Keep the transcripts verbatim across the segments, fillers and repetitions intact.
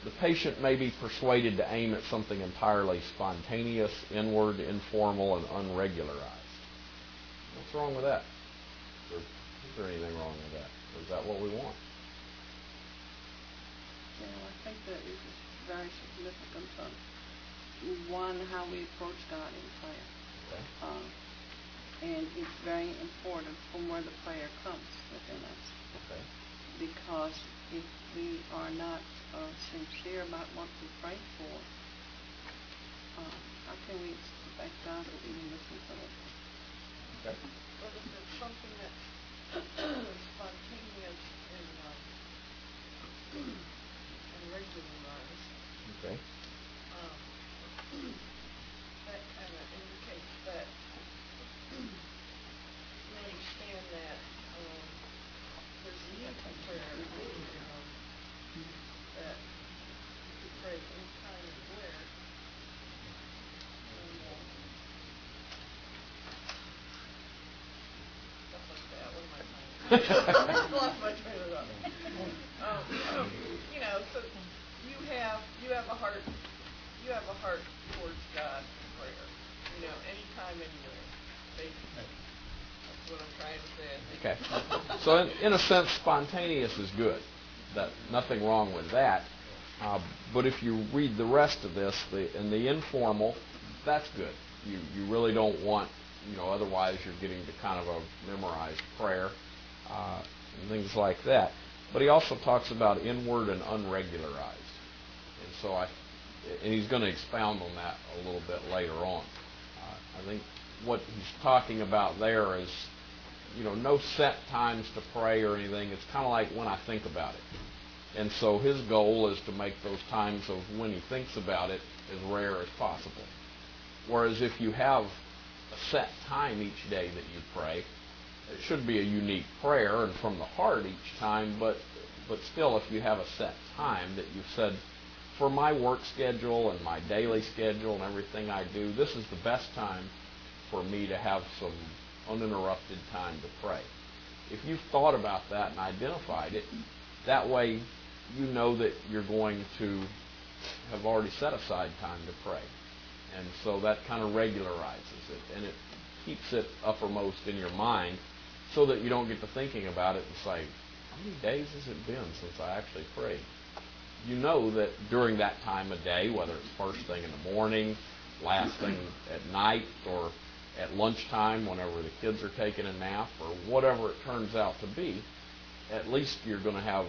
the patient may be persuaded to aim at something entirely spontaneous, inward, informal, and unregularized. What's wrong with that? Is there, is there anything wrong with that? Or is that what we want? Yeah, I think that it is very significant on, one, how we approach God in prayer. Okay. Um, and it's very important from where the prayer comes within us. Okay. Because if we are not uh, sincere about what we pray for, uh, how can we expect God to even listen to us? Okay. Well, if it's something that's spontaneous and, um, and regularized, Okay. um, that kind of indicates that you understand that um, there's a need for prayer, um, that you could pray anytime, anywhere, and uh, stuff like that. What am I saying? I lost my train of thought. Um, so, you know, so you have you have a heart you have a heart towards God in prayer. You know, anytime, anywhere. Basically, that's what I'm trying to say. I think. Okay. So in, in a sense, spontaneous is good. That nothing wrong with that. Uh, but if you read the rest of this, the in the informal, that's good. You you really don't want, you know, otherwise you're getting to kind of a memorized prayer uh, and things like that. But he also talks about inward and unregularized, and so I and he's going to expound on that a little bit later on. Uh, I think what he's talking about there is, you know, no set times to pray or anything. It's kind of like when I think about it. And so his goal is to make those times of when he thinks about it as rare as possible. Whereas if you have a set time each day that you pray, it should be a unique prayer and from the heart each time, but but still, if you have a set time that you've said, for my work schedule and my daily schedule and everything I do, this is the best time for me to have some uninterrupted time to pray. If you've thought about that and identified it, that way you know that you're going to have already set aside time to pray. And so that kind of regularizes it, and it keeps it uppermost in your mind so that you don't get to thinking about it and say, how many days has it been since I actually prayed? You know that during that time of day, whether it's first thing in the morning, last thing at night, or at lunchtime whenever the kids are taking a nap, or whatever it turns out to be, at least you're going to have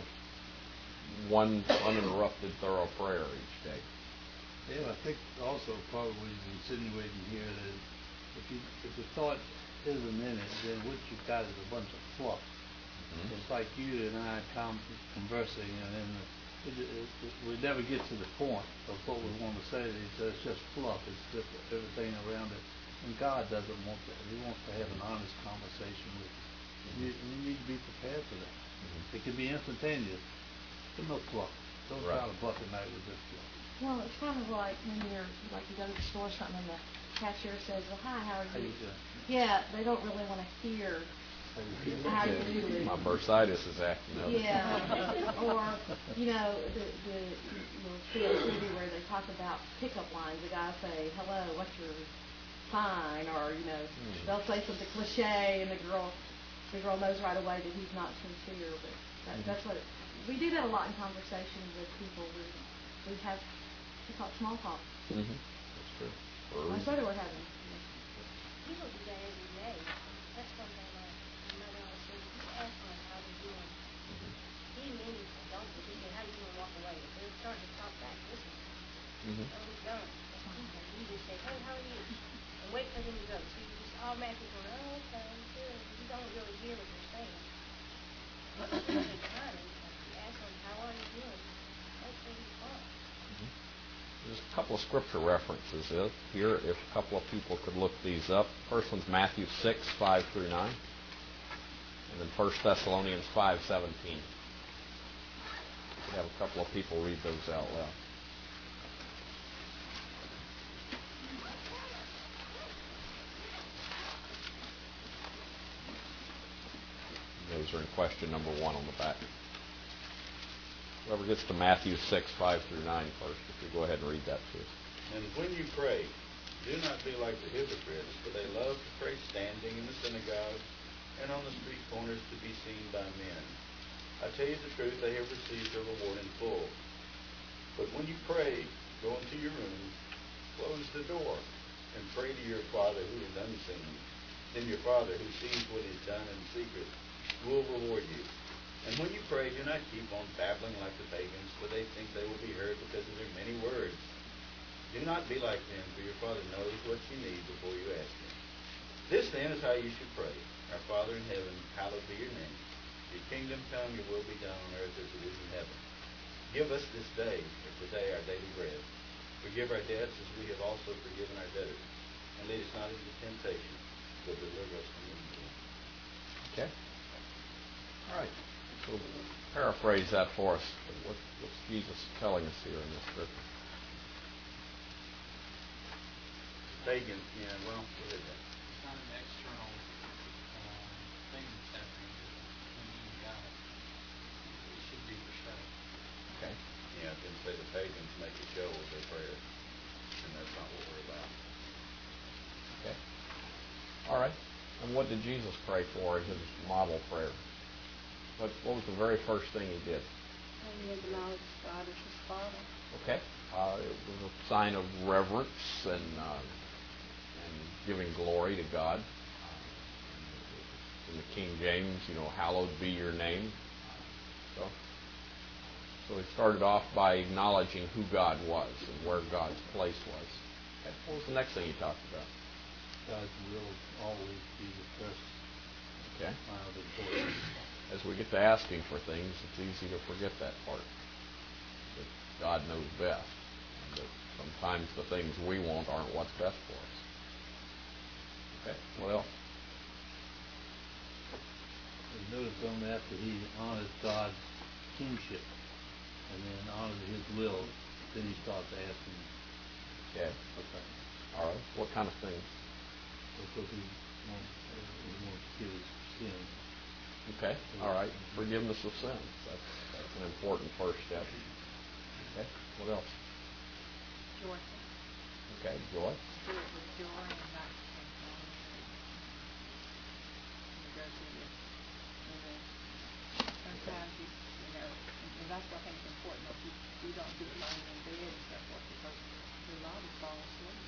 one uninterrupted, thorough prayer each day. Yeah, I think also probably he's insinuating here that if you if the thought isn't in it, then what you've got is a bunch of fluff. Mm-hmm. It's like you and I com- conversing, and then it, it, it, we never get to the point of what we want to say. It's, it's just fluff. It's just everything around it. And God doesn't want that. He wants to have an honest conversation with you. You, you need to be prepared for that. Mm-hmm. It can be instantaneous, but no fluff. Don't right. try to buck a night with this fluff. Well, it's kind of like when you're, like you go to the store or something and the cashier says, well, hi, how are you? How you doing? Yeah, they don't really want to hear how you do. My bursitis is acting up. Yeah. Or, you know, the, the, you'll see on T V where they talk about pickup lines. The guy say, hello, what's your sign? Or, you know, mm. they'll say something cliche, and the girl the girl knows right away that he's not sincere. But that, mm-hmm. that's what, it, we do that a lot in conversations with people. We, we have, we call it small talk. Mm-hmm. That's true. That's what we're having. You don't do that every day. That's one thing my, my mother always said. You ask them how they're doing. Mm-hmm. Be meaningful. Don't just say, how you doing, walk away. If they're starting to talk back, listen. Mm-hmm. Don't be done. You just say, hey, how are you? And wait for them to go. So you just automatically go, oh, okay, good. You don't really hear what they're saying. But you take time and you ask them, how are you doing? Hopefully you respond. There's a couple of scripture references here, if a couple of people could look these up. First one's Matthew six, five through nine. And then First Thessalonians five, seventeen. We have a couple of people read those out loud. Those are in question number one on the back. Whoever gets to Matthew six, five through nine first, if you go ahead and read that to us. And when you pray, do not be like the hypocrites, for they love to pray standing in the synagogues and on the street corners to be seen by men. I tell you the truth, they have received their reward in full. But when you pray, go into your room, close the door, and pray to your Father who is unseen. Then your Father who sees what is done in secret will reward you. And when you pray, do not keep on babbling like the pagans, for they think they will be heard because of their many words. Do not be like them, for your Father knows what you need before you ask Him. This then is how you should pray. Our Father in heaven, hallowed be your name. Your kingdom come, your will be done on earth as it is in heaven. Give us this day, or today, our daily bread. Forgive our debts as we have also forgiven our debtors. And lead us not into temptation, but deliver us from evil. Okay. All right. So paraphrase that for us. What, what's Jesus telling us here in this scripture? Pagan, yeah, well, go ahead. It's not an external um, thing that's happening between you and God. It should be for show. Okay. Yeah, I didn't say the pagans make a show of their prayer, and that's not what we're about. Okay. All right. And what did Jesus pray for in his model prayer? What, what was the very first thing he did? And he acknowledged God as his Father. Okay. Uh, it was a sign of reverence and uh, and giving glory to God. Uh, in the King James, you know, hallowed be your name. So, so he started off by acknowledging who God was and where God's place was. Okay. What was the next thing he talked about? God's will always be the first Okay. mile of importance. As we get to asking for things, it's easy to forget that part. That God knows best. And that sometimes the things we want aren't what's best for us. Okay. What else? And notice on after he honors God's kingship and then honors his will, then he starts asking Okay. for things. All right. What kind of things? Because he wants, he wants to give his sins. Okay. All right. Forgiveness of sins. That's, that's an important first step. Okay. What else? Joyful. Okay. Joy. Do it with joy and not anxiety. You go through this, and then sometimes you, you know, and, and that's what I think is important. That you, you don't do it lying in bed and so forth because your body falls asleep.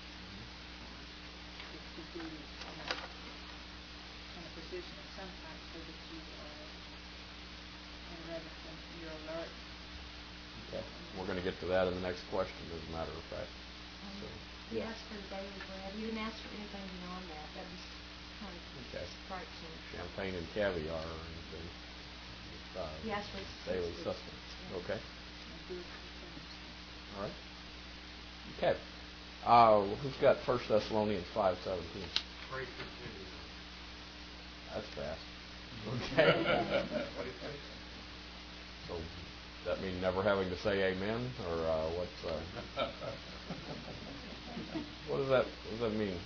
Is to be, you know, in a position of some type so that you are in readiness and you're alert. Okay. We're going to get to that in the next question, as a matter of fact. Um, So, He yeah. asked for daily bread. He didn't ask for anything beyond that. That was kind of Okay. strikes me. Champagne and caviar or anything. Uh, He asked for daily sustenance. sustenance. Yeah. Okay. And do it for things. All right. Okay. Uh, who's got First Thessalonians five seventeen? Pray continually. That's fast. Okay. So, does that mean never having to say amen, or uh, what's uh, what does that what does that mean?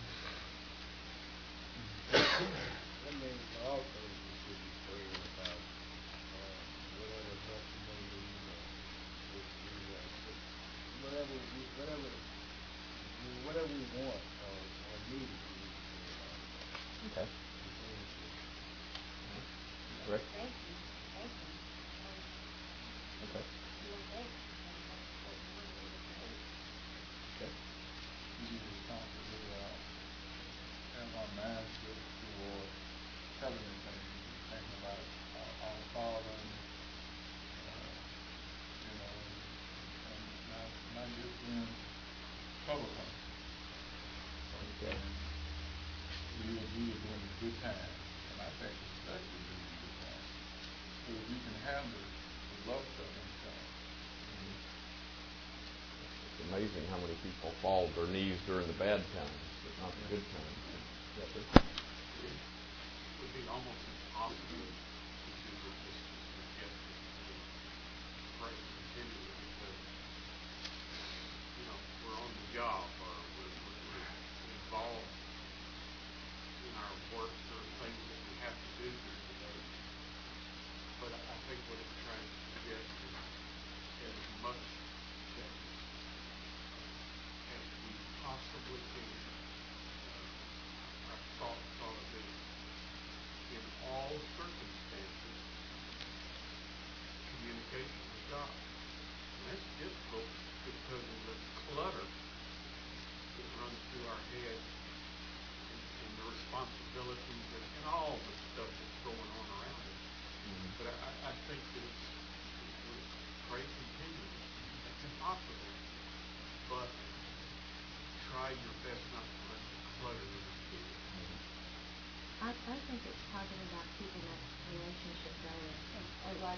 That means all things we should be praying about, uh, whatever help you may need, or if we, uh, should- whatever we, whatever, I mean, whatever we want or, or need, we need to pray about it. Okay. Continuously. Rick? Thank you, thank you. Um, Okay. you know, thank you. And that's what we want to do today. Okay. We need to constantly, uh, have our minds set toward heavenly things, thinking about our, our Father and, uh, you know, and not, not just when trouble comes. Okay. We will do it during the good times, and I think especially during the good times, so that we can handle the rough stuff in time. It's amazing how many people fall to their knees during the bad times, but not the good times. Yes, sir. It would be almost impossible to do with just to forget to pray continually because, you know, we're on the job or we're, we're, we're involved in our work or things that we have to do during the day. But I think what it's trying to suggest is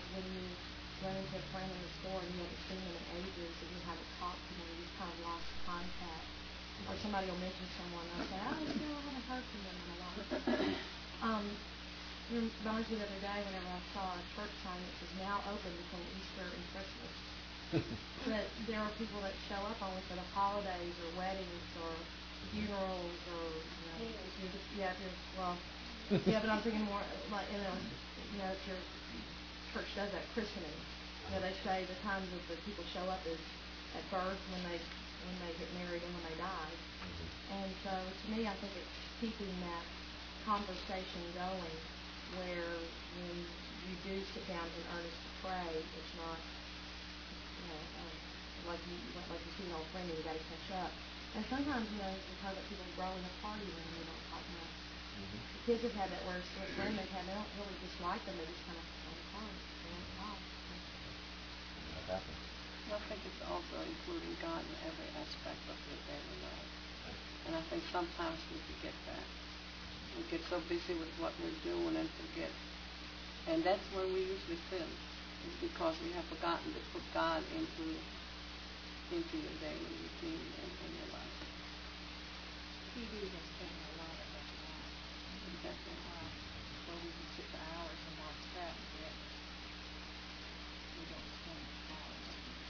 when you run into a friend in the store and you haven't seen them in ages and you haven't talked to them, you've kind of lost contact. Or somebody will mention someone and they'll say, oh, you know, I haven't heard from them in a while. um, it reminds me the other day whenever I saw a church sign that says now open between Easter and Christmas. That there are people that show up only for the holidays or weddings or funerals or, you know, if you're, yeah, if you're, well, yeah, but I'm thinking more like, you know, you know, if your church does that christening, you know, they say the times that the people show up is at birth, when they when they get married, and when they die. And so, to me, I think it's keeping that conversation going, where when you do sit down in earnest to pray, it's not, you know, um, like you like you see an old friend and you got to catch up. And sometimes, you know, it's how that people growing apart even when they don't talk much. Mm-hmm. The kids have had that where it's a friend they've had, they don't really dislike them, they just kind of don't talk. They don't talk. That happens. I think it's also including God in every aspect of your daily life. And I think sometimes we forget that. We get so busy with what we're doing and forget. And that's when we usually sin. It's because we have forgotten to put God into into your daily routine and in your life. T V has taken a lot of us lives. Exactly. Uh, so we can sit for hours and watch that, and yet we don't spend hours on it.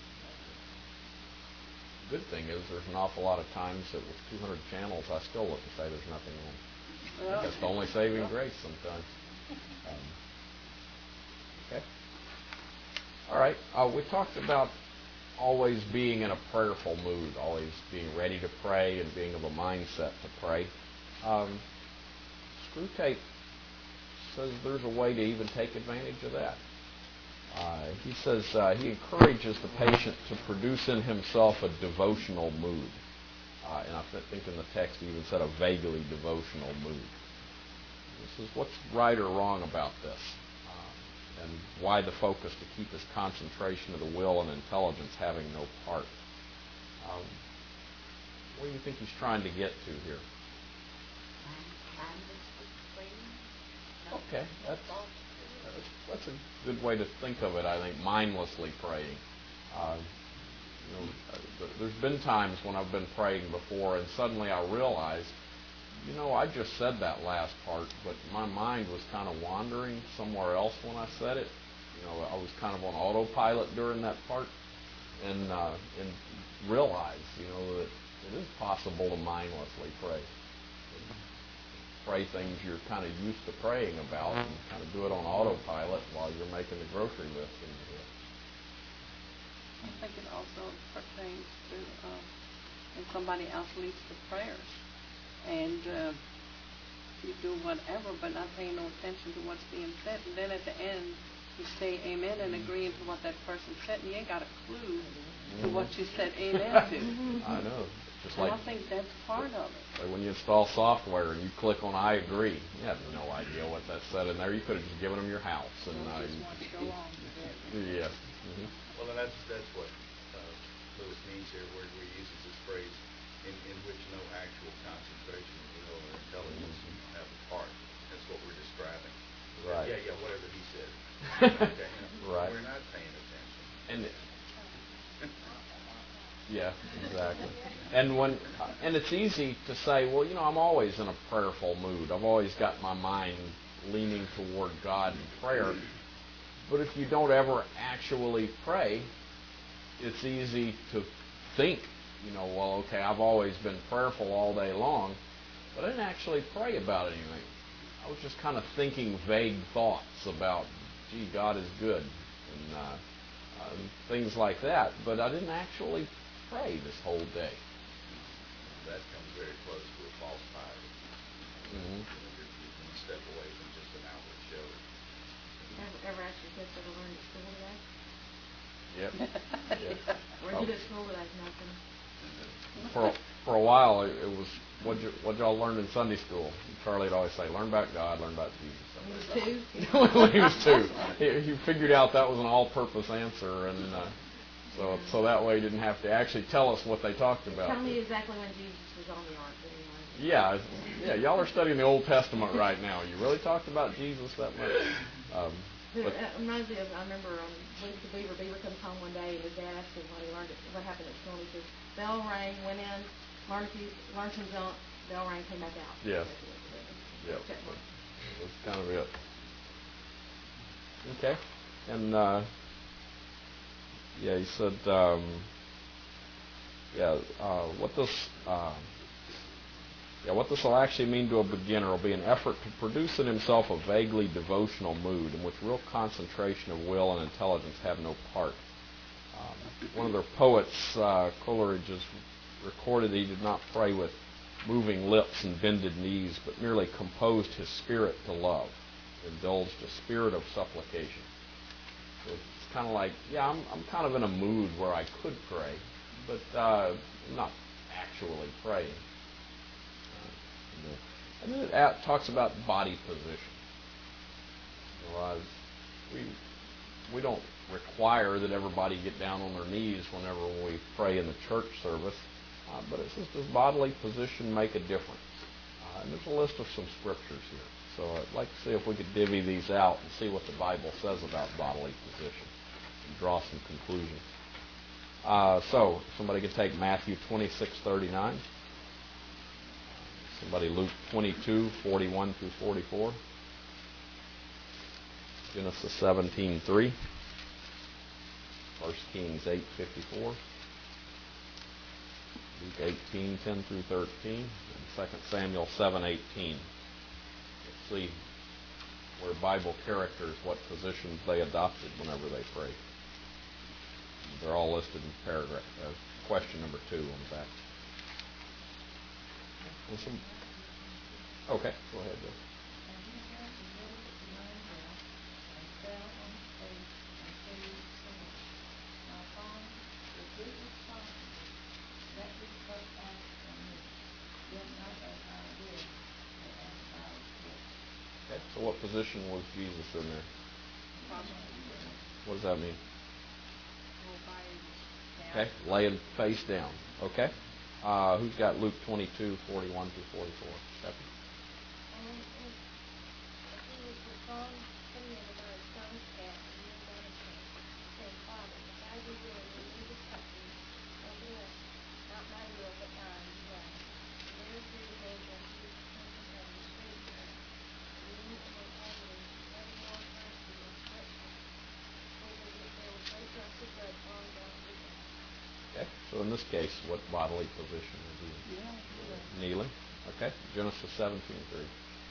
Good thing is there's an awful lot of times that with two hundred channels, I still look and say there's nothing wrong. I think that's the only saving grace sometimes. Um, okay. All right. Uh, we talked about always being in a prayerful mood, always being ready to pray and being of a mindset to pray. Um, Screwtape says there's a way to even take advantage of that. Uh, he says uh, he encourages the patient to produce in himself a devotional mood. Uh, and I think in the text he even said a vaguely devotional mood. He says, what's right or wrong about this? Uh, and why the focus to keep his concentration of the will and intelligence having no part? Um, what do you think he's trying to get to here? Okay, that's, that's, that's a good way to think of it, I think, mindlessly praying. Uh, you know, there's been times when I've been praying before and suddenly I realized, you know, I just said that last part, but my mind was kind of wandering somewhere else when I said it. You know, I was kind of on autopilot during that part, and uh, and realized, you know, that it is possible to mindlessly pray. Pray things you're kind of used to praying about, and kind of do it on autopilot while you're making the grocery list in your head. I think it also pertains to uh, when somebody else leads the prayers, and uh, you do whatever, but not paying no attention to what's being said. And then at the end, you say amen and agreeing to what that person said, and you ain't got a clue to what you said amen to. I know. Just and like, I think that's part of it. Like when you install software and you click on I agree, you have no idea what that said in there. You could have just given them your house. And uh, Just want to go on with it. yeah. Mm-hmm. Well, and that's that's what uh, Lewis means here, where he uses this phrase in, in which no actual concentration, you know, or intelligence have a part. That's what we're describing. Right. Yeah, yeah, whatever he said. Okay, you know, right. We're not paying attention. And yeah, exactly. And when and it's easy to say, well, you know, I'm always in a prayerful mood. I've always got my mind leaning toward God in prayer. But if you don't ever actually pray, it's easy to think, you know, well, okay, I've always been prayerful all day long, but I didn't actually pray about anything. I was just kind of thinking vague thoughts about, gee, God is good, and uh, uh, things like that, but I didn't actually pray this whole day. That comes very close to a false piety. Mm-hmm. You know, you're, you're one step away from just an outward show. Ever, ever ask your kids what they learned at school today? Yep. Yep. What did you do at school today? Nothing. For for a while, it, it was what what y'all learned in Sunday school. Charlie'd always say, "Learn about God, learn about Jesus." When he was two? When he was two, he, he figured out that was an all-purpose answer, and uh, so so that way he didn't have to actually tell us what they talked about. Tell me exactly when Jesus was on the ark. Anyway. Yeah, yeah. Y'all are studying the Old Testament right now. You really talked about Jesus that much. Um, There, But- uh, reminds me of, I remember um, Luke the Beaver, Beaver comes home one day and his dad asked him what he learned, at, what happened at school, and he says, bell rang, went in, learned a few, learned some junk, bell rang, came back out. Yes. Yep. Check mark. That's kind of it. Okay. And, uh, yeah, he said, um, yeah, uh, what this, uh, yeah, what this will actually mean to a beginner will be an effort to produce in himself a vaguely devotional mood in which real concentration of will and intelligence have no part. Um, one of their poets, uh, Coleridge, has recorded that he did not pray with moving lips and bended knees, but merely composed his spirit to love, indulged a spirit of supplication. So it's kind of like, yeah, I'm, I'm kind of in a mood where I could pray, but uh, I'm not actually praying. And then it at, talks about body position. You know, uh, we we don't require that everybody get down on their knees whenever we pray in the church service, uh, but it says, does bodily position make a difference? Uh, and there's a list of some scriptures here. So I'd like to see if we could divvy these out and see what the Bible says about bodily position and draw some conclusions. Uh, so somebody could take Matthew twenty-six thirty-nine. Somebody Luke twenty-two forty-one through forty-four. Genesis seventeen three. First Kings eight fifty-four. Luke eighteen ten through thirteen. And Second Samuel seven eighteen. Let's see where Bible characters, what positions they adopted whenever they prayed. They're all listed in paragraph, uh, question number two on the back. Listen. Okay, go ahead, Bill. Okay, so what position was Jesus in there? What does that mean? Okay, laying face down. Okay. Uh, who's got Luke twenty-two forty-one through forty-four? Stephanie? Okay, so in this case, what bodily position is he in? Yeah. Kneeling. Okay, Genesis seventeen three.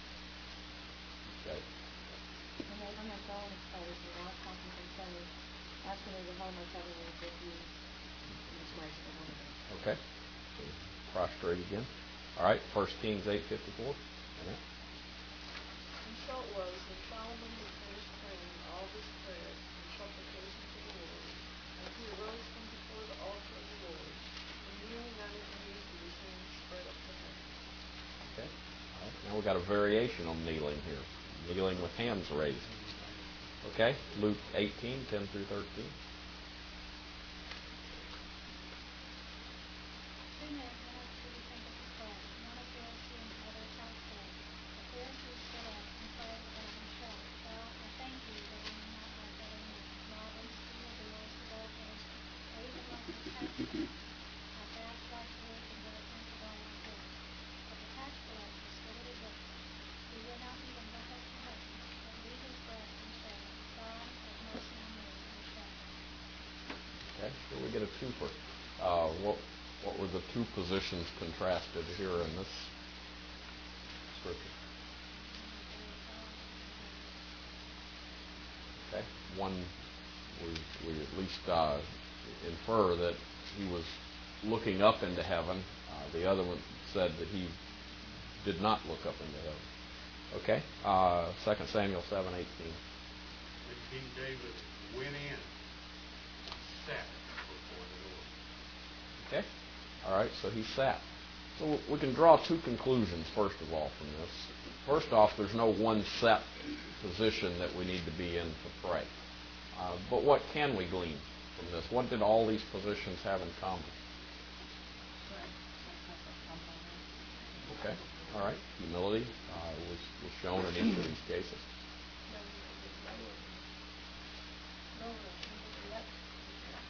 Okay. When Abraham fell on his face and God talking to him, saying, ask me the home of heaven is with you. And just raised the woman. Okay. So prostrate again. All right, First Kings eight fifty-four. Yeah. And so it was, when Solomon had finished praying all this prayer and supplication to the Lord, and he arose from before the altar of the Lord, and kneeling on his knees with his hands spread up to heaven. Okay. All right. Now we've got a variation on kneeling here. Kneeling with hands raised. Okay. Luke eighteen ten through thirteen. Soon after, after the temple was closed, one of the Pharisees and others house came. The Pharisees stood up and cried out and shouted, God, I thank you that I am not like other men, robbers, evildoers, adulterers, or even like the tax collectors. I fast twice a week and go to temple on my days. But the tax collector stood at a distance. He would not even look up to heaven, but beat his breast and said, God, have mercy on me, a sinner. Okay. Here we get a twofer. Uh, what what were the two positions contrasted here in this scripture? Okay. One, we, we at least uh, infer that he was looking up into heaven. Uh, the other one said that he did not look up into heaven. Okay. Uh, Second Samuel seven eighteen. Then King David went in and sat before the Lord. Okay. All right. So he sat. So we can draw two conclusions, first of all, from this. First off, there's no one set position that we need to be in to pray. Uh, but what can we glean from this? What did all these positions have in common? Okay. All right. Humility uh, was, was shown in each of these cases.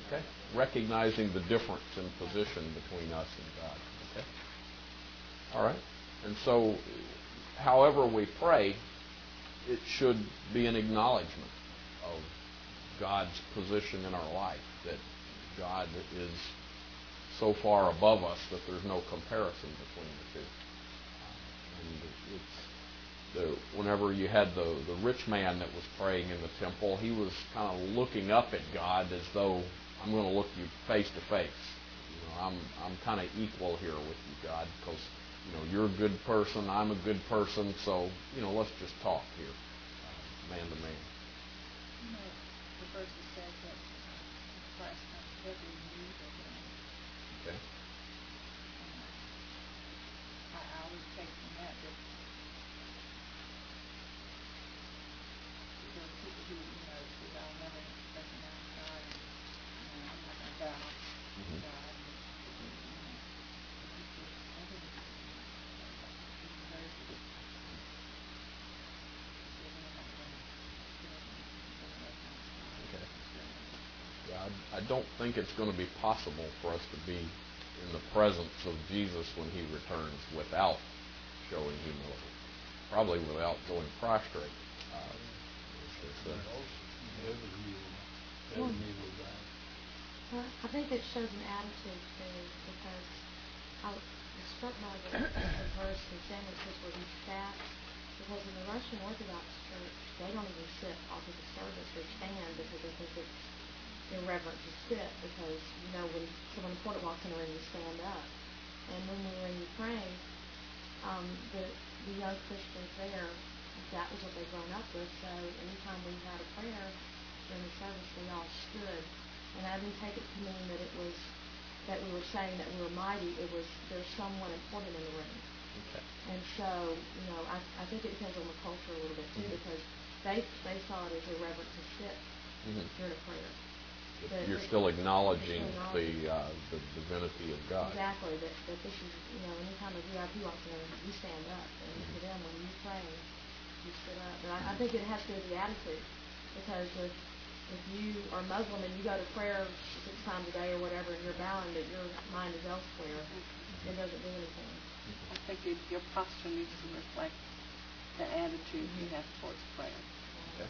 Okay? Recognizing the difference in position between us and God. Okay? All right? And so, however we pray, it should be an acknowledgement of God's position in our life, that God is so far above us that there's no comparison between the two. And it's the, whenever you had the, the rich man that was praying in the temple, he was kind of looking up at God as though, I'm going to look you face to face. You know, I'm I'm kind of equal here with you, God, because you know you're a good person, I'm a good person, so you know let's just talk here, uh, man to man. You know, the verse that says that Christ has every need of man. Okay. Um, I, I always take from that that there are people who, you know, say, I'll never recognize God, and, you know, I'm not going to bow to Mhm. God. And, you know, but he says, every need of man. He's very good. He says, and I'm not going to recognize God. Okay. Very good. Yeah, I, I don't think it's going to be possible for us to be in the presence of Jesus when he returns without showing humility. Probably without going prostrate. Uh, it's, it's, uh, Every knee will, every knee will bow. Well, I think it shows an attitude too, because I was struck by the, the verse in Samuel says where he sat, because in the Russian Orthodox Church, they don't even sit after the service or stand because they think it's irreverent to sit, because, you know, when someone important walks in the room, you stand up. And when we were in Ukraine, um, the, the young Christians there, that was what they'd grown up with, so anytime we had a prayer during the service, we all stood. And I didn't take it to mean that it was, that we were saying that we were mighty. It was, there's someone important in the room. okay. And so, you know, I, I think it depends on the culture a little bit too, Mhm. because they, they saw it as irreverent to sit Mhm. during a prayer. But That- you're that- still acknowledging you're still acknowledging. the uh, the divinity of God. Exactly, that, that this is, you know, anytime a V I P walks in, you stand up, and Mhm. to them, when you pray, you sit up. But I, I think it has to do with the attitude, because if, if you are Muslim and you go to prayer six times a day or whatever, and you're bowing, but your mind is elsewhere, it doesn't do anything. I think it, your posture needs to reflect the attitude you have towards prayer. Okay.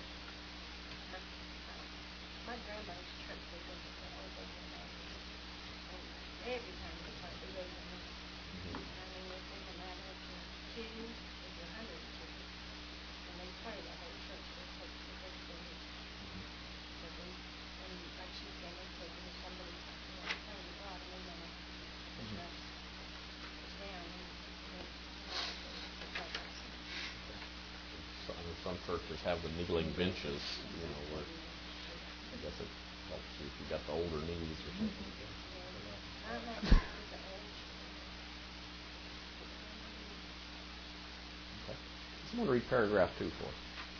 My grandmother's church was in the old Bohemian Baptist. And every time they pray, they gave them money. Mhm. And I mean, it didn't matter if you're two, if you're a hundred and two. And they pray the whole church, they take the whole thing. But they, and like she said, they said, if somebody, you know, pray to God, and they're gonna push Mhm. us down, and, you know, it's like us. So, I mean, some churches have the kneeling benches, you know, where I guess it helps you if you got the older knees or something. Yeah. I'm not, it's an old church. Okay. Someone read paragraph two for us.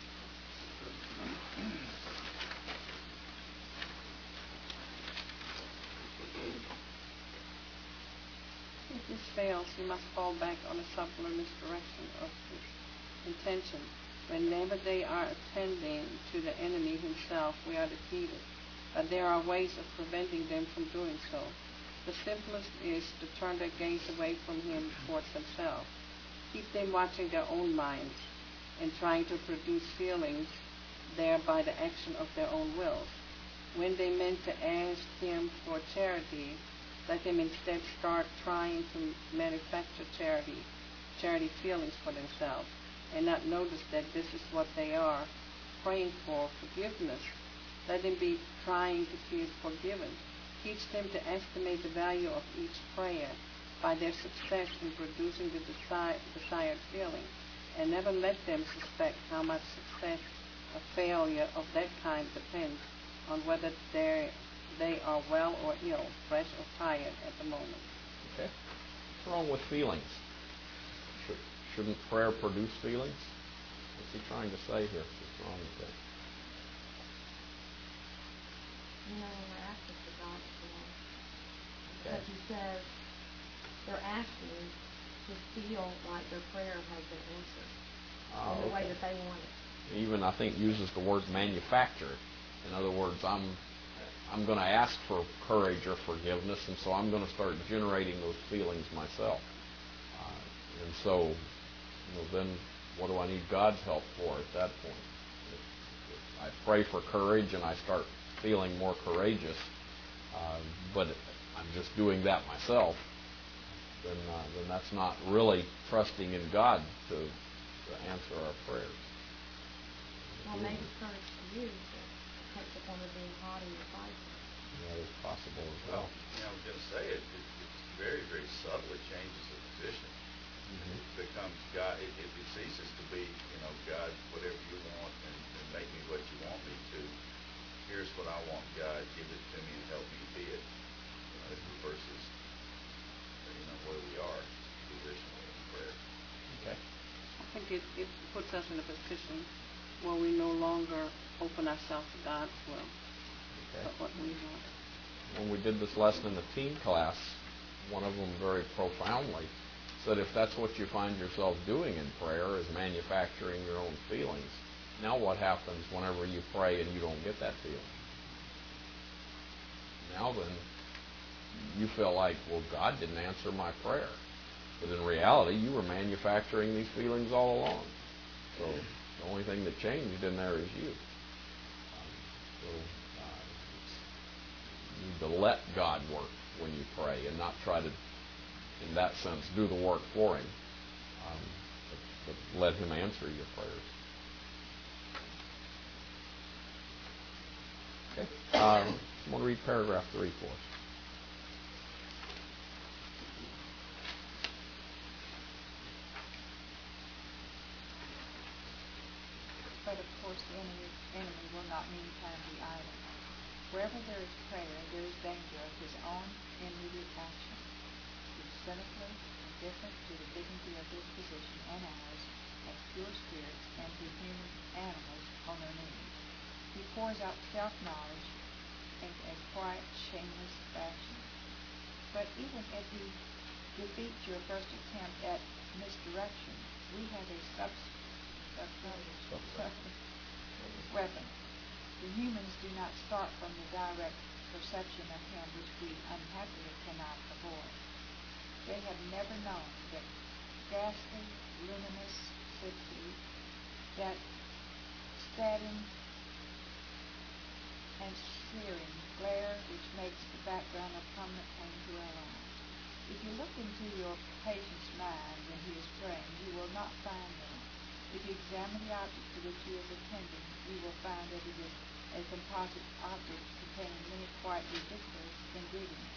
If this fails, you must fall back on a subtler misdirection of his intention. Whenever they are attending to the enemy himself, we are defeated. But there are ways of preventing them from doing so. The simplest is to turn their gaze away from him towards himself. Keep them watching their own minds and trying to produce feelings there by the action of their own wills. When they meant to ask him for charity, let them instead start trying to manufacture charity, charity feelings for themselves, and not notice that this is what they are praying for, forgiveness. Let them be trying to feel forgiven. Teach them to estimate the value of each prayer by their success in producing the desired, desired feeling, and never let them suspect how much success or failure of that kind depends on whether they they are well or ill, fresh or tired at the moment. Okay. What's wrong with feelings? Should, shouldn't prayer produce feelings? What's he trying to say here? What's wrong with that? You know, when we're asking for God's will, Okay. because he says they're asking to feel like their prayer has been answered Ah, in the way okay. that they want it. Even, I think, uses the word manufacture. In other words, I'm I'm going to ask for courage or forgiveness, and so I'm going to start generating those feelings myself. Uh, and so, you know, then what do I need God's help for at that point? If, if I pray for courage and I start feeling more courageous, uh, but I'm just doing that myself, then uh, then that's not really trusting in God to, to answer our prayers. Well, maybe courage to you that takes the form of being haughty or prideful. Yeah, it's possible as Well, well. you know, I was going to say it, it, it's very, very subtle. It changes the position. Mm-hmm. It becomes God. It, it, it ceases to be, you know, God, whatever you want, and, and make me what you want me to. Here's what I want, God. Give it to me and help me be it. You know, versus, you know, where we are positionally in prayer. Okay. I think it, it puts us in a position where we no longer open ourselves to God's will, Okay. but what we want. When we did this lesson in the teen class, one of them very profoundly said, if that's what you find yourself doing in prayer is manufacturing your own feelings, now what happens whenever you pray and you don't get that feeling? Now then, you feel like, well, God didn't answer my prayer. But in reality, you were manufacturing these feelings all along. So the only thing that changed in there is you. Um, so uh, you need to let God work when you pray and not try to, in that sense, do the work for Him, um, but, but let Him answer your prayers. Okay. Uh, I'm going to read paragraph three for us. But of course the enemy, enemy will not meantime be idle. Wherever there is prayer, there is danger of his own immediate action. He is cynically indifferent to the dignity of his position and ours as pure spirits and to human animals on their knees. He pours out self-knowledge in a quiet, shameless fashion. But even if he defeats your first attempt at misdirection, we have a substitute weapon. The humans do not start from the direct perception of him which we unhappily cannot avoid. They have never known that ghastly, luminous city, that stabbing and searing glare which makes the background of permanent pain to our lives. If you look into your patient's mind when he is praying, you will not find them. If you examine the object to which he is attending, you will find that it is a composite object containing many quite ridiculous ingredients.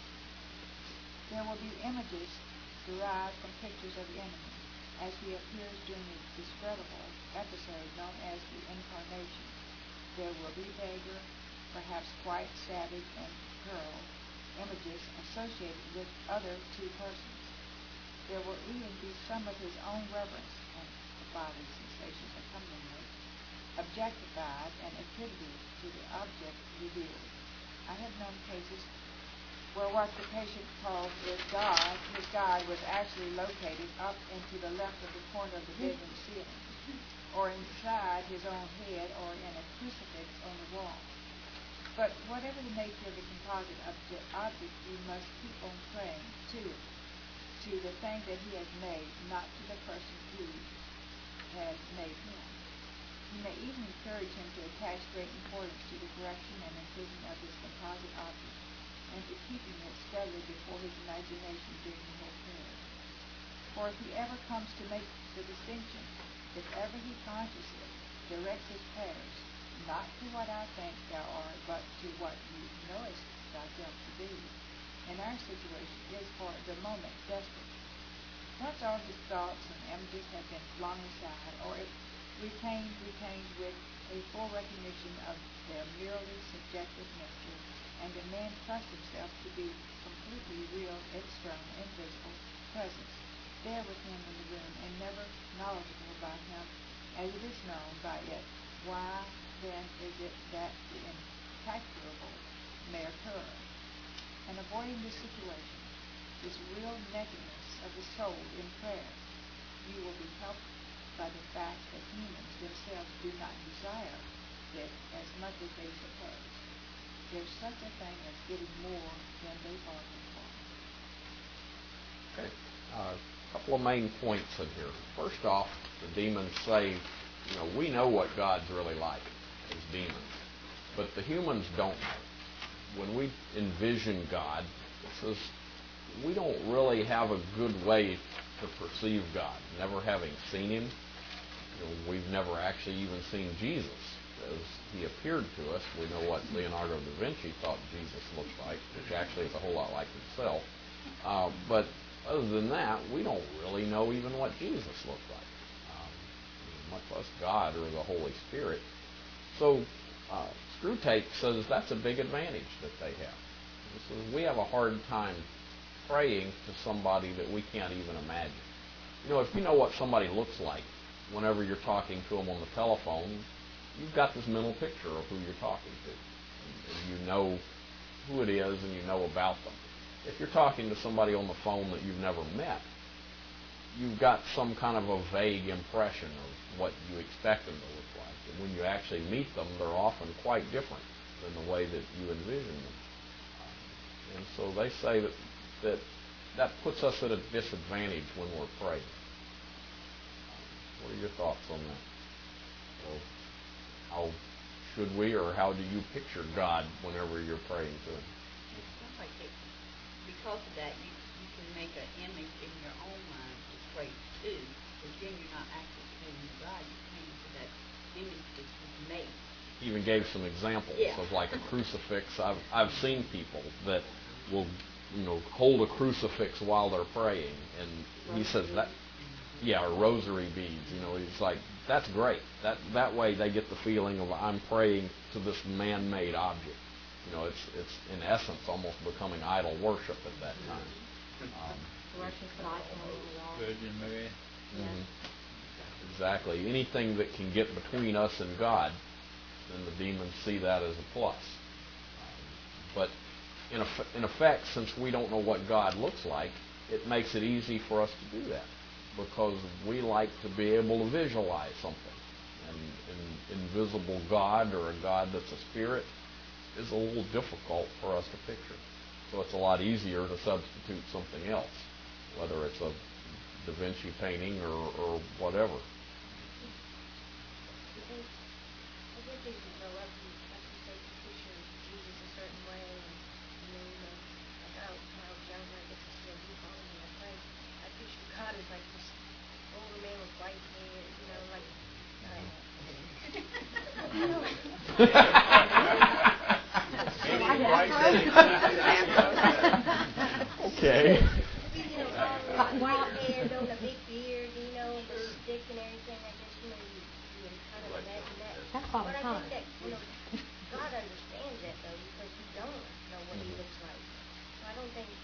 There will be images derived from pictures of the enemy, as he appears during the discreditable episode known as the Incarnation. There will be vaguer, perhaps quite savage and cruel, images associated with other two persons. There will even be some of his own reverence and bodily sensations accompanying, objectified and attributed to the object revealed. I have known cases where what the patient calls his God, his God was actually located up into the left of the corner of the bedroom ceiling, or inside his own head, or in a crucifix on the wall. But whatever the nature of the composite object, object you must keep on praying to it, to the thing that he has made, not to the person who has made him. You may even encourage him to attach great importance to the correction and improvement of his composite object, and to keeping it steadily before his imagination during the whole prayer. For if he ever comes to make the distinction, if ever he consciously directs his prayers, not to what I think thou art, but to what you knowest thyself to be, and our situation is for the moment desperate. Once all his thoughts and images have been flung aside, or if retained, retained with a full recognition of their merely subjective nature, and a man trusts himself to be completely real, external, invisible presence, there with him in the room, and never knowledgeable by him as it is known by it, why then is it that the incalculable may occur? And avoiding this situation, this real nakedness of the soul in prayer, you will be helped by the fact that humans themselves do not desire it as much as they suppose. there's such a thing as getting more than they bargained for. Okay. Uh, a couple of main points in here. First off, the demons say, you know, we know what God's really like as demons, but the humans don't know. When we envision God, it says we don't really have a good way to perceive God. Never having seen Him, you know, we've never actually even seen Jesus. As He appeared to us, we know what Leonardo da Vinci thought Jesus looked like, which actually is a whole lot like himself. Uh, but other than that, we don't really know even what Jesus looked like, um, much less God or the Holy Spirit. So uh, Screwtape says that's a big advantage that they have. He says we have a hard time praying to somebody that we can't even imagine. You know, if you know what somebody looks like, whenever you're talking to them on the telephone, you've got this mental picture of who you're talking to. And, and you know who it is and you know about them. If you're talking to somebody on the phone that you've never met, you've got some kind of a vague impression of what you expect them to look like. And when you actually meet them, they're often quite different than the way that you envision them. Um, and so they say that, that that puts us at a disadvantage when we're praying. Um, what are your thoughts on that? So how should we, or how do you picture God whenever you're praying to Him? It sounds like it, because of that, you, you can make an image in your own mind to pray to, but then you're not actually praying to God, you're praying to that image that you've made. He even gave some examples Yeah. of like a crucifix. I've, I've seen people that will, you know, hold a crucifix while they're praying, and he says that, yeah, or rosary beads. You know, he's like, that's great. That that way they get the feeling of I'm praying to this man-made object. You know, it's it's in essence almost becoming idol worship at that time. Um, Russian icon on the wall. Virgin Mary. mhm. Exactly. Anything that can get between us and God, then the demons see that as a plus. Um, but in, eff- in effect, since we don't know what God looks like, it makes it easy for us to do that, because we like to be able to visualize something. And an invisible God, or a God that's a spirit, is a little difficult for us to picture. So it's a lot easier to substitute something else, whether it's a Da Vinci painting or, or whatever. I get things that grow up, and like you say, you picture Jesus a certain way, and, and then, you know, like I, when I was younger, I get to see a group home, and I pray, I picture God as like this older man with white hair, you know, like, Okay. you know, long white hair, no, a big beard, you know, the stick and everything. I guess, you know, you, you can kind of imagine that. That's all But the I time. think that, you know, God understands that, though, because you don't know what He looks like. So I don't think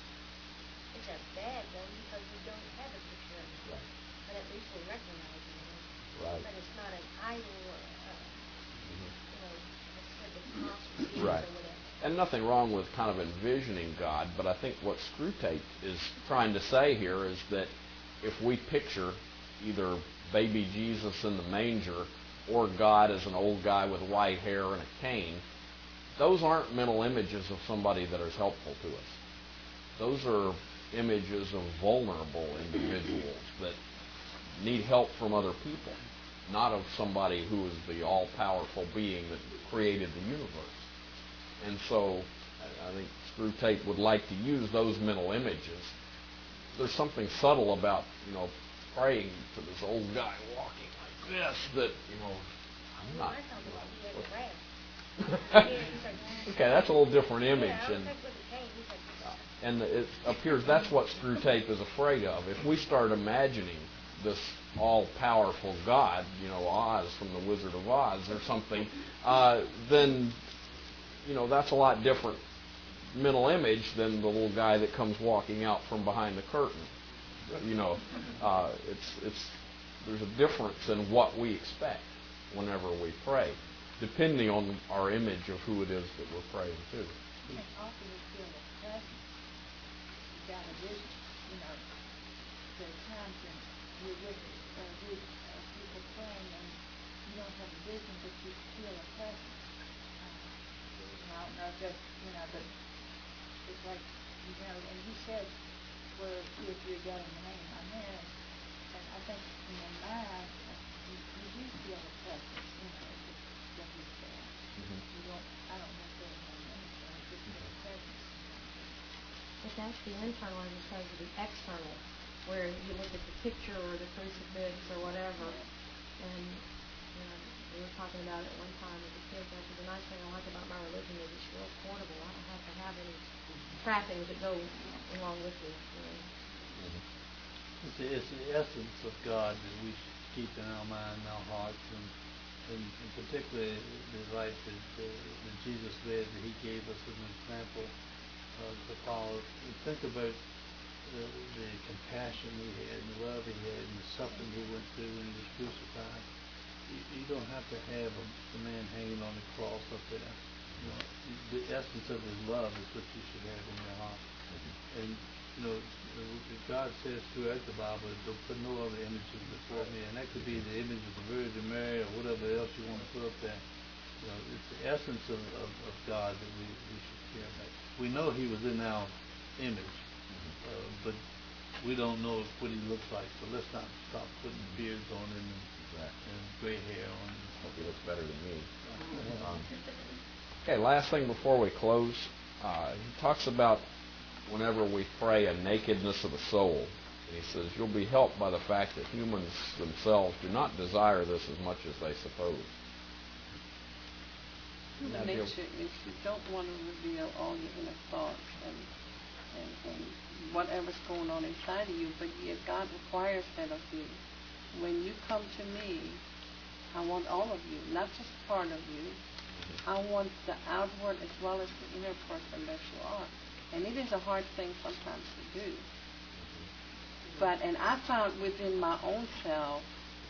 it's a bad thing, because we don't have a picture of Him. Right. But at least we recognize Him. Right. But it's not an idol or, uh, Mhm. you know, like I said, the cross or Jesus Right. or whatever. And nothing wrong with kind of envisioning God, but I think what Screwtape is trying to say here is that if we picture either baby Jesus in the manger or God as an old guy with white hair and a cane, those aren't mental images of somebody that is helpful to us. Those are images of vulnerable individuals that need help from other people, not of somebody who is the all-powerful being that created the universe. And so I think Screwtape would like to use those mental images. There's something subtle about, you know, praying to this old guy walking like this that, you know, I'm Well, not. I thought about He had a ram. Okay, that's a little different image. Yeah, I was And, like with the cane. He's like, and it appears that's what Screwtape is afraid of. If we start imagining this all-powerful God, you know, Oz from the Wizard of Oz or something, uh, then, you know, that's a lot different mental image than the little guy that comes walking out from behind the curtain. You know, uh, it's it's there's a difference in what we expect whenever we pray, depending on our image of who it is that we're praying to. And often you feel the presence. You've got a vision, you know. There are times when you're with a group of people praying and you don't have a vision, but you feel a presence. Uh, And I don't know if that's, you know, but it's like, you know, and he said, where two or three are gathered in the name, I'm there. And I think in your mind, you, you do feel the presence, you know, that, that he's there. Mhm. You don't, I don't necessarily know anything, just feel the presence. But that's the internal as opposed to the external, where you look at the picture or the crucifix or whatever. And you know, we were talking about it one time with the kids. I said, the nice thing I like about my religion is it's real portable. I don't have to have any trappings that go along with me. You know. It's the, it's the essence of God that we should keep in our mind and our hearts, and, and, and particularly the life that, uh, that Jesus led, that he gave us as an example uh, to follow. And think about the, the compassion he had, and the love he had, and the suffering he went through when he was crucified. You, you don't have to have a, a man hanging on the cross up there. You know, the essence of his love is what you should have in your heart. And you know, God says throughout the Bible, don't put no other images before me, and that could be the image of the Virgin Mary or whatever else you want to put up there. You know, it's the essence of, of, of God that we, we should care about. We know he was in our image, uh, but we don't know what he looks like, so let's not stop putting beards on him and, Exactly. and gray hair on him. Hope he looks better than me. Um, okay, last thing before we close. Uh, he talks about whenever we pray a nakedness of the soul. And he says, you'll be helped by the fact that humans themselves do not desire this as much as they suppose. Human Now, nature is you don't want to reveal all your inner thoughts and, and, and whatever's going on inside of you, but yet God requires that of you. When you come to me, I want all of you, not just part of you. I want the outward as well as the inner person that you are. And it is a hard thing sometimes to do. But, and I found within my own self,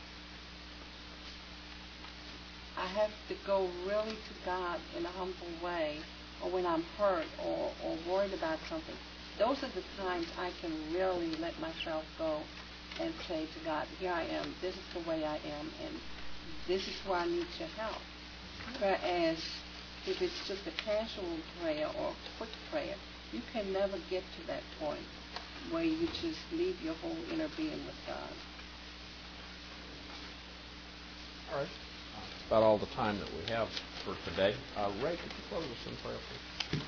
I have to go really to God in a humble way, or when I'm hurt or, or worried about something. Those are the times I can really let myself go and say to God, here I am, this is the way I am, and this is where I need your help. Whereas if it's just a casual prayer or a quick prayer, you can never get to that point where you just leave your whole inner being with God. All right. That's about all the time that we have for today. Uh, Ray, could you close us in prayer, please?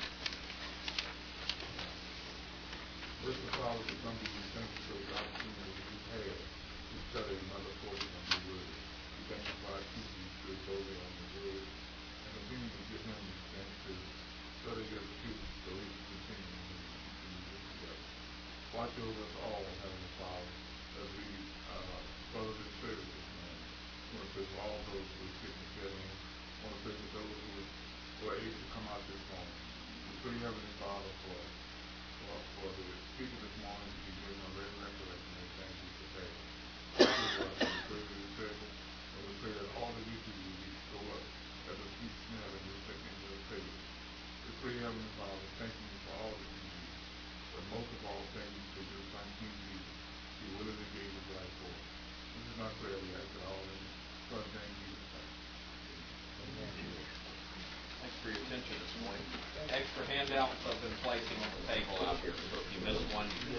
First of all, we come to you, thank you for the opportunity we've had to study another portion of the Word. We thank you for our teaching, Spirit Holy, on the Word, and the being to give him the strength to study your truth so he can continue to continue together. Watch over us all, Heavenly Father, as we uh, follow this service this morning. I want to pray for all those who are sick and sitting. I want to pray for those who were able to come out this morning. We pray, Heavenly Father, for For, for the people this morning to be given a regular recollection of thank you for that. We pray for the service, and we pray that all that we do will be go up as a sweet smell and reflect into the praise. We pray, Heavenly Father, thanking you for all that you do, but most of all, thank you for your Son, King Jesus, who willingly gave his life for us. This is my prayer. We ask it all in the Son, thank Jesus Christ. Thanks for your attention this morning. Extra handouts I've been placing on the table out here, so if you missed one,